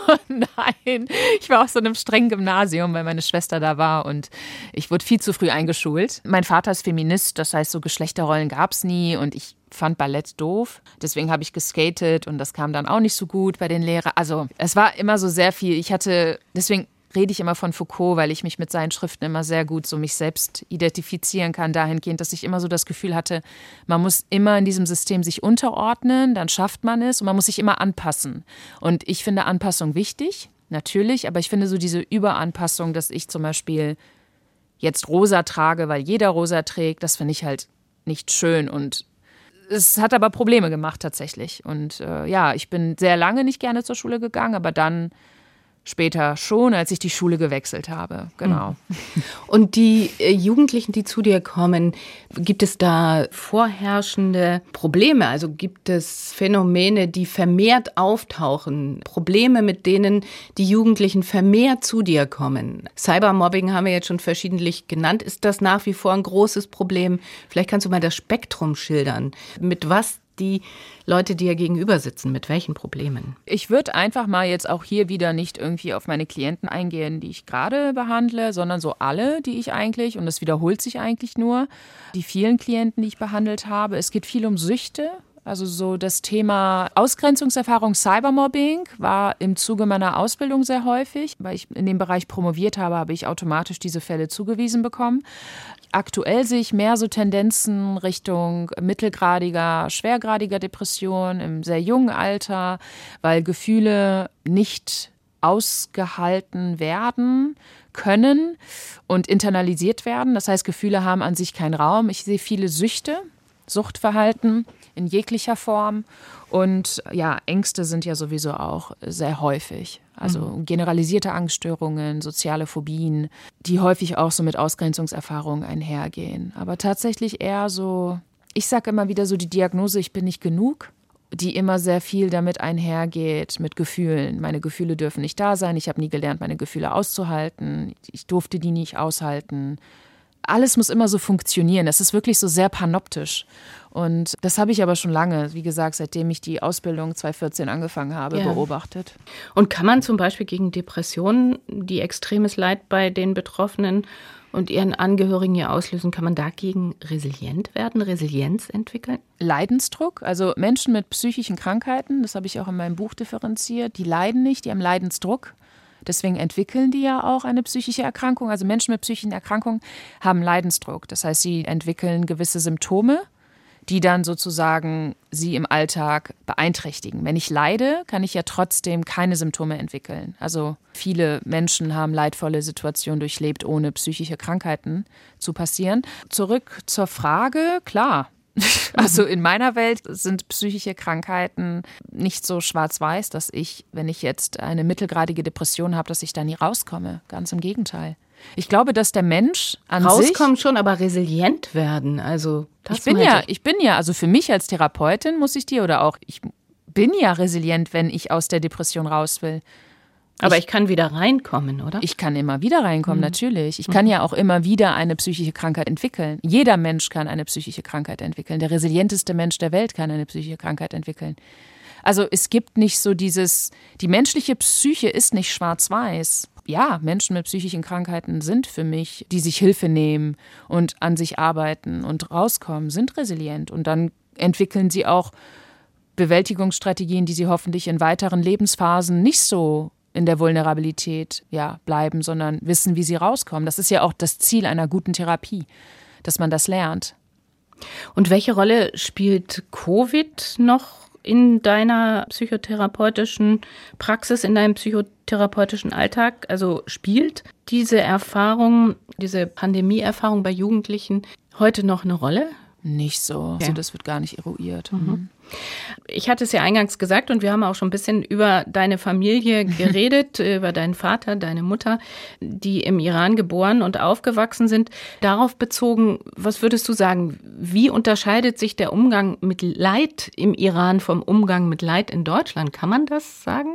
Nein, ich war auf so einem strengen Gymnasium, weil meine Schwester da war und ich wurde viel zu früh eingeschult. Mein Vater ist Feminist, das heißt, so Geschlechterrollen gab es nie und ich fand Ballett doof. Deswegen habe ich geskatet und das kam dann auch nicht so gut bei den Lehrern. Also es war immer so sehr viel. Ich hatte, deswegen rede ich immer von Foucault, weil ich mich mit seinen Schriften immer sehr gut so mich selbst identifizieren kann, dahingehend, dass ich immer so das Gefühl hatte, man muss immer in diesem System sich unterordnen, dann schafft man es und man muss sich immer anpassen. Und ich finde Anpassung wichtig, natürlich, aber ich finde so diese Überanpassung, dass ich zum Beispiel jetzt rosa trage, weil jeder rosa trägt, das finde ich halt nicht schön und es hat aber Probleme gemacht tatsächlich. Und äh, ja, ich bin sehr lange nicht gerne zur Schule gegangen, aber dann später schon, als ich die Schule gewechselt habe, genau. Und die äh, Jugendlichen, die zu dir kommen, gibt es da vorherrschende Probleme? Also gibt es Phänomene, die vermehrt auftauchen? Probleme, mit denen die Jugendlichen vermehrt zu dir kommen? Cybermobbing haben wir jetzt schon verschiedentlich genannt. Ist das nach wie vor ein großes Problem? Vielleicht kannst du mal das Spektrum schildern. Mit was die Leute, die ja gegenüber sitzen, mit welchen Problemen? Ich würde einfach mal jetzt auch hier wieder nicht irgendwie auf meine Klienten eingehen, die ich gerade behandle, sondern so alle, die ich eigentlich, und das wiederholt sich eigentlich nur, die vielen Klienten, die ich behandelt habe. Es geht viel um Süchte. Also so das Thema Ausgrenzungserfahrung, Cybermobbing war im Zuge meiner Ausbildung sehr häufig. Weil ich in dem Bereich promoviert habe, habe ich automatisch diese Fälle zugewiesen bekommen. Aktuell sehe ich mehr so Tendenzen Richtung mittelgradiger, schwergradiger Depression im sehr jungen Alter, weil Gefühle nicht ausgehalten werden können und internalisiert werden. Das heißt, Gefühle haben an sich keinen Raum. Ich sehe viele Süchte, Suchtverhalten in jeglicher Form. Und ja, Ängste sind ja sowieso auch sehr häufig. Also mhm. generalisierte Angststörungen, soziale Phobien, die häufig auch so mit Ausgrenzungserfahrungen einhergehen. Aber tatsächlich eher so, ich sage immer wieder so die Diagnose, ich bin nicht genug, die immer sehr viel damit einhergeht, mit Gefühlen. Meine Gefühle dürfen nicht da sein. Ich habe nie gelernt, meine Gefühle auszuhalten. Ich durfte die nicht aushalten. Alles muss immer so funktionieren. Das ist wirklich so sehr panoptisch. Und das habe ich aber schon lange, wie gesagt, seitdem ich die Ausbildung zweitausendvierzehn angefangen habe, ja. beobachtet. Und kann man zum Beispiel gegen Depressionen, die extremes Leid bei den Betroffenen und ihren Angehörigen hier auslösen, kann man dagegen resilient werden, Resilienz entwickeln? Leidensdruck, also Menschen mit psychischen Krankheiten, das habe ich auch in meinem Buch differenziert, die leiden nicht, die haben Leidensdruck. Deswegen entwickeln die ja auch eine psychische Erkrankung. Also Menschen mit psychischen Erkrankungen haben Leidensdruck. Das heißt, sie entwickeln gewisse Symptome, die dann sozusagen sie im Alltag beeinträchtigen. Wenn ich leide, kann ich ja trotzdem keine Symptome entwickeln. Also viele Menschen haben leidvolle Situationen durchlebt, ohne psychische Krankheiten zu passieren. Zurück zur Frage, klar. Also in meiner Welt sind psychische Krankheiten nicht so schwarz-weiß, dass ich, wenn ich jetzt eine mittelgradige Depression habe, dass ich da nie rauskomme. Ganz im Gegenteil. Ich glaube, dass der Mensch an Rauskommen sich... Rauskommen schon, aber resilient werden. Also das ich bin ja, ich bin ja, also für mich als Therapeutin muss ich dir oder auch, ich bin ja resilient, wenn ich aus der Depression raus will. Aber ich, ich kann wieder reinkommen, oder? Ich kann immer wieder reinkommen, mhm. natürlich. Ich kann ja auch immer wieder eine psychische Krankheit entwickeln. Jeder Mensch kann eine psychische Krankheit entwickeln. Der resilienteste Mensch der Welt kann eine psychische Krankheit entwickeln. Also es gibt nicht so dieses, die menschliche Psyche ist nicht schwarz-weiß. Ja, Menschen mit psychischen Krankheiten sind für mich, die sich Hilfe nehmen und an sich arbeiten und rauskommen, sind resilient. Und dann entwickeln sie auch Bewältigungsstrategien, die sie hoffentlich in weiteren Lebensphasen nicht so in der Vulnerabilität ja, bleiben, sondern wissen, wie sie rauskommen. Das ist ja auch das Ziel einer guten Therapie, dass man das lernt. Und welche Rolle spielt Covid noch in deiner psychotherapeutischen Praxis, in deinem psychotherapeutischen Alltag? Also spielt diese Erfahrung, diese Pandemieerfahrung bei Jugendlichen heute noch eine Rolle? Nicht so. Ja. Also das wird gar nicht eruiert. Mhm. Ich hatte es ja eingangs gesagt und wir haben auch schon ein bisschen über deine Familie geredet, über deinen Vater, deine Mutter, die im Iran geboren und aufgewachsen sind. Darauf bezogen, was würdest du sagen, wie unterscheidet sich der Umgang mit Leid im Iran vom Umgang mit Leid in Deutschland? Kann man das sagen?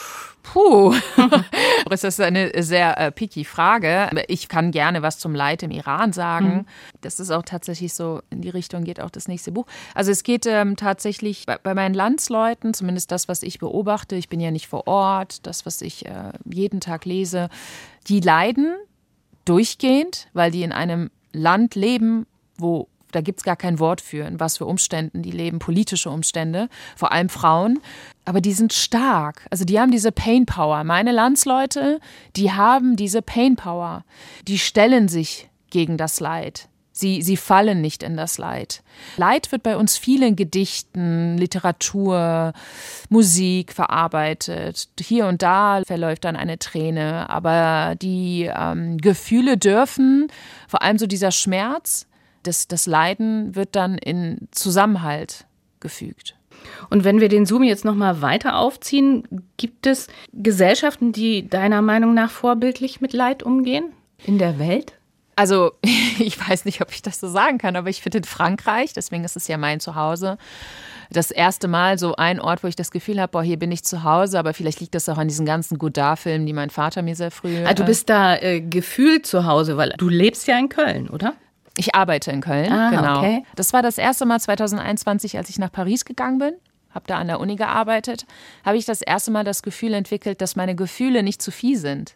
Puh, das ist eine sehr äh, picky Frage. Ich kann gerne was zum Leid im Iran sagen. Mhm. Das ist auch tatsächlich so, in die Richtung geht auch das nächste Buch. Also es geht ähm, tatsächlich bei, bei meinen Landsleuten, zumindest das, was ich beobachte, ich bin ja nicht vor Ort, das, was ich äh, jeden Tag lese, die leiden durchgehend, weil die in einem Land leben, wo da gibt es gar kein Wort für, in was für Umständen die leben, politische Umstände, vor allem Frauen. Aber die sind stark, also die haben diese Pain Power. Meine Landsleute, die haben diese Pain Power. Die stellen sich gegen das Leid. Sie, sie fallen nicht in das Leid. Leid wird bei uns viel in Gedichten, Literatur, Musik verarbeitet. Hier und da verläuft dann eine Träne. Aber die ähm, Gefühle dürfen, vor allem so dieser Schmerz, das, das Leiden wird dann in Zusammenhalt gefügt. Und wenn wir den Zoom jetzt nochmal weiter aufziehen, gibt es Gesellschaften, die deiner Meinung nach vorbildlich mit Leid umgehen in der Welt? Also ich weiß nicht, ob ich das so sagen kann, aber ich finde in Frankreich, deswegen ist es ja mein Zuhause, das erste Mal so ein Ort, wo ich das Gefühl habe, boah, hier bin ich zu Hause, aber vielleicht liegt das auch an diesen ganzen Godard-Filmen, die mein Vater mir sehr früh... Ah, du bist da äh, gefühlt zu Hause, weil du lebst ja in Köln, oder? Ich arbeite in Köln, ah, genau. Okay. Das war das erste Mal zwanzig einundzwanzig, als ich nach Paris gegangen bin, habe da an der Uni gearbeitet, habe ich das erste Mal das Gefühl entwickelt, dass meine Gefühle nicht zu viel sind.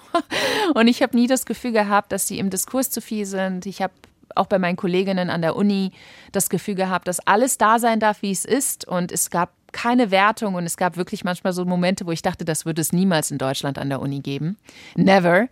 Und ich habe nie das Gefühl gehabt, dass sie im Diskurs zu viel sind. Ich habe auch bei meinen Kolleginnen an der Uni das Gefühl gehabt, dass alles da sein darf, wie es ist. Und es gab keine Wertung und es gab wirklich manchmal so Momente, wo ich dachte, das würde es niemals in Deutschland an der Uni geben. Never.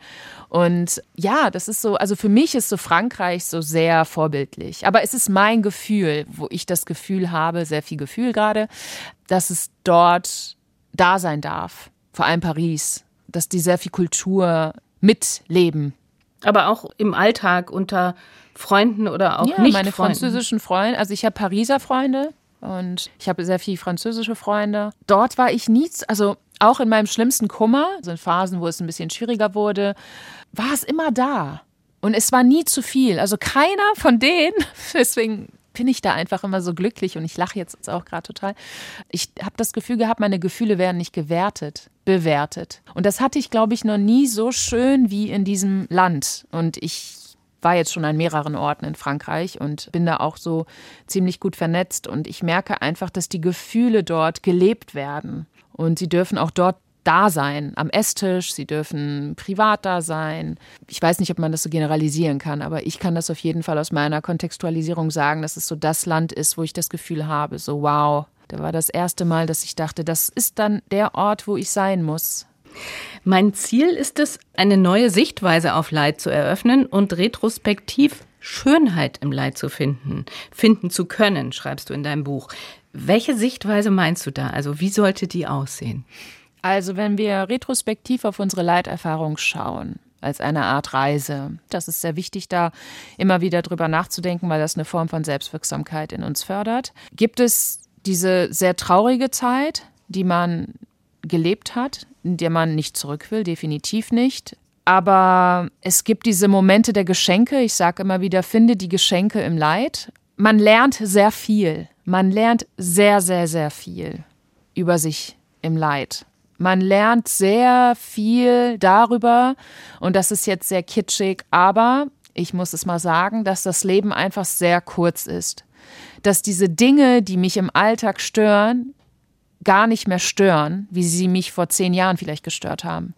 Und ja, das ist so, also für mich ist so Frankreich so sehr vorbildlich. Aber es ist mein Gefühl, wo ich das Gefühl habe, sehr viel Gefühl gerade, dass es dort da sein darf. Vor allem Paris. Dass die sehr viel Kultur mitleben. Aber auch im Alltag unter Freunden oder auch ja, nicht meine Freunden. französischen Freunde, also ich habe Pariser Freunde und ich habe sehr viele französische Freunde. Dort war ich nie, also auch in meinem schlimmsten Kummer, also in Phasen, wo es ein bisschen schwieriger wurde, war es immer da. Und es war nie zu viel. Also keiner von denen, deswegen bin ich da einfach immer so glücklich und ich lache jetzt auch gerade total. Ich habe das Gefühl gehabt, meine Gefühle werden nicht gewertet, bewertet. Und das hatte ich, glaube ich, noch nie so schön wie in diesem Land. Und ich war jetzt schon an mehreren Orten in Frankreich und bin da auch so ziemlich gut vernetzt. Und ich merke einfach, dass die Gefühle dort gelebt werden. Und sie dürfen auch dort da sein, am Esstisch, sie dürfen privat da sein. Ich weiß nicht, ob man das so generalisieren kann, aber ich kann das auf jeden Fall aus meiner Kontextualisierung sagen, dass es so das Land ist, wo ich das Gefühl habe, so wow, da war das erste Mal, dass ich dachte, das ist dann der Ort, wo ich sein muss. Mein Ziel ist es, eine neue Sichtweise auf Leid zu eröffnen und retrospektiv Schönheit im Leid zu finden, finden zu können, schreibst du in deinem Buch. Welche Sichtweise meinst du da? Also wie sollte die aussehen? Also wenn wir retrospektiv auf unsere Leiterfahrung schauen, als eine Art Reise, das ist sehr wichtig, da immer wieder drüber nachzudenken, weil das eine Form von Selbstwirksamkeit in uns fördert. Gibt es diese sehr traurige Zeit, die man gelebt hat, in der man nicht zurück will, definitiv nicht. Aber es gibt diese Momente der Geschenke. Ich sage immer wieder, finde die Geschenke im Leid. Man lernt sehr viel. Man lernt sehr, sehr, sehr viel über sich im Leid. Man lernt sehr viel darüber, und das ist jetzt sehr kitschig, aber ich muss es mal sagen, dass das Leben einfach sehr kurz ist. Dass diese Dinge, die mich im Alltag stören, gar nicht mehr stören, wie sie mich vor zehn Jahren vielleicht gestört haben.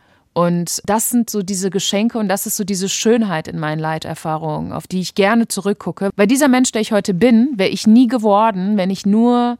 Und das sind so diese Geschenke und das ist so diese Schönheit in meinen Leiterfahrungen, auf die ich gerne zurückgucke. Weil dieser Mensch, der ich heute bin, wäre ich nie geworden, wenn ich nur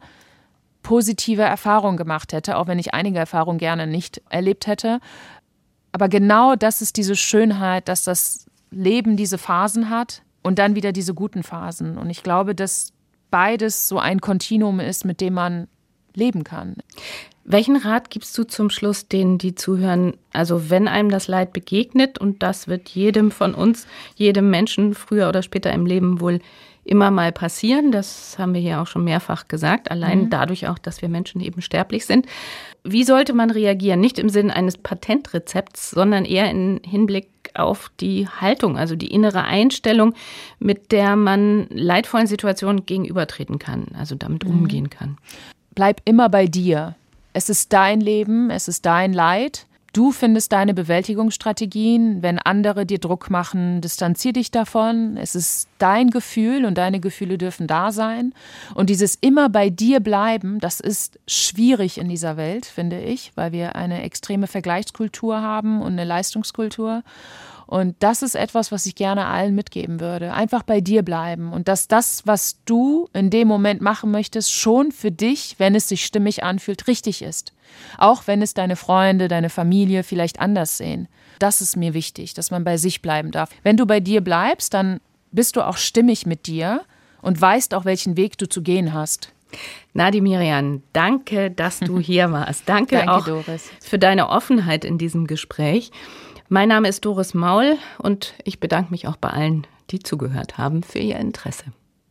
positive Erfahrungen gemacht hätte, auch wenn ich einige Erfahrungen gerne nicht erlebt hätte. Aber genau das ist diese Schönheit, dass das Leben diese Phasen hat und dann wieder diese guten Phasen. Und ich glaube, dass beides so ein Kontinuum ist, mit dem man leben kann. Welchen Rat gibst du zum Schluss denen, die zuhören? Also wenn einem das Leid begegnet, und das wird jedem von uns, jedem Menschen früher oder später im Leben wohl immer mal passieren, das haben wir hier auch schon mehrfach gesagt, allein mhm. dadurch auch, dass wir Menschen eben sterblich sind. Wie sollte man reagieren? Nicht im Sinne eines Patentrezepts, sondern eher im Hinblick auf die Haltung, also die innere Einstellung, mit der man leidvollen Situationen gegenübertreten kann, also damit mhm. umgehen kann. Bleib immer bei dir. Es ist dein Leben, es ist dein Leid. Du findest deine Bewältigungsstrategien. Wenn andere dir Druck machen, distanzier dich davon. Es ist dein Gefühl und deine Gefühle dürfen da sein. Und dieses immer bei dir bleiben, das ist schwierig in dieser Welt, finde ich, weil wir eine extreme Vergleichskultur haben und eine Leistungskultur. Und das ist etwas, was ich gerne allen mitgeben würde. Einfach bei dir bleiben und dass das, was du in dem Moment machen möchtest, schon für dich, wenn es sich stimmig anfühlt, richtig ist. Auch wenn es deine Freunde, deine Familie vielleicht anders sehen. Das ist mir wichtig, dass man bei sich bleiben darf. Wenn du bei dir bleibst, dann bist du auch stimmig mit dir und weißt auch, welchen Weg du zu gehen hast. Nadi Miriam, danke, dass du hier warst. Danke, danke auch Doris. für deine Offenheit in diesem Gespräch. Mein Name ist Doris Maul und ich bedanke mich auch bei allen, die zugehört haben, für ihr Interesse.